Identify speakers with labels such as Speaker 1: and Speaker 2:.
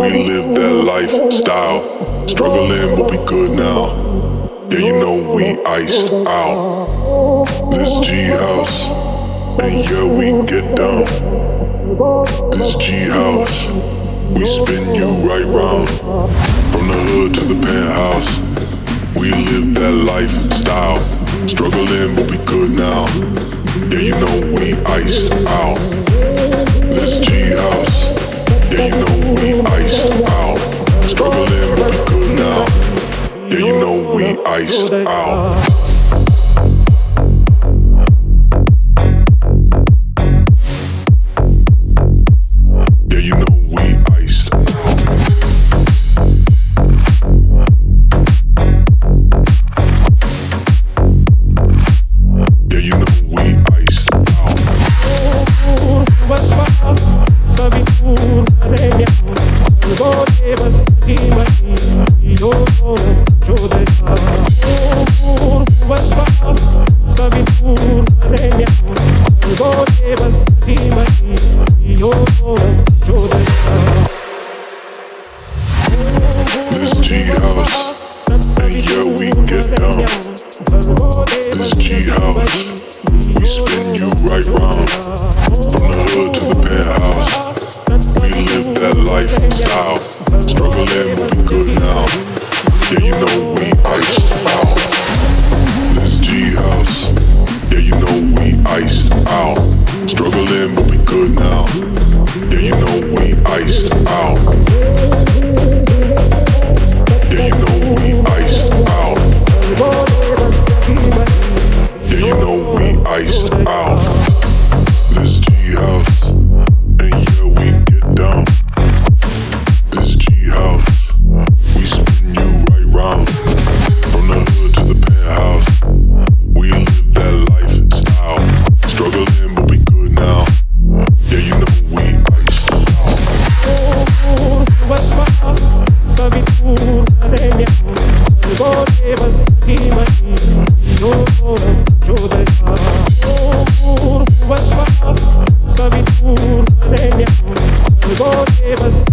Speaker 1: We live that lifestyle. Struggling, but we good now. Yeah, you know we iced out. This G house, and yeah, we get down. This G house, we spin you right round. From the hood to the penthouse, we live that lifestyle. Struggling, but we good now. Yeah, you know we iced out. This G house, yeah, you know we iced out. Struggling, but we good now. Yeah, you know we iced out. This G house, and yeah, we get down. This G house, we spin you right round. From the hood to the penthouse, we live that lifestyle. Struggling, but we good now. Yeah, you know we iced out. This G house, yeah, you know we iced out. Struggling, but we good now. Yeah, you know we iced out. Yeah, you know we iced out. Yeah, you know we iced out. This G house, and yeah, we get down. This G house, we spin you right round. From the hood to the penthouse, we live that lifestyle. Struggling, but we good now. Yeah, you know we iced out.
Speaker 2: Sabe tudo,